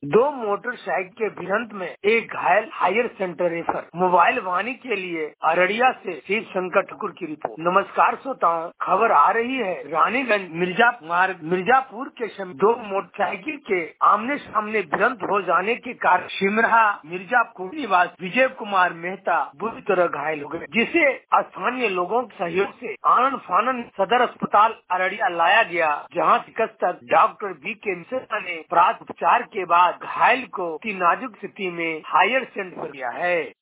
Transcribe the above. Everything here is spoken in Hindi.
दो मोटरसाइकिल के भिड़ंत में एक घायल, higher center refer. Mobile Vani के लिए अररिया से शिव शंकर ठाकुर की रिपोर्ट। नमस्कार श्रोताओं, खबर आ रही है रानीगंज मिर्जापुर के समीप दो मोटरसाइकिल के आमने सामने भिड़ंत हो जाने के कारण सिमरा मिर्जापुर निवासी विजय कुमार मेहता बुरी तरह घायल हो गए, जिसे स्थानीय लोगों के सहयोग से आनन फानन सदर अस्पताल अररिया लाया गया, जहां चिकित्सक डॉक्टर बी.के. मिश्रा ने प्राथमिक उपचार के बाद घायल को नाजुक स्थिति में हायर सेंटर किया है।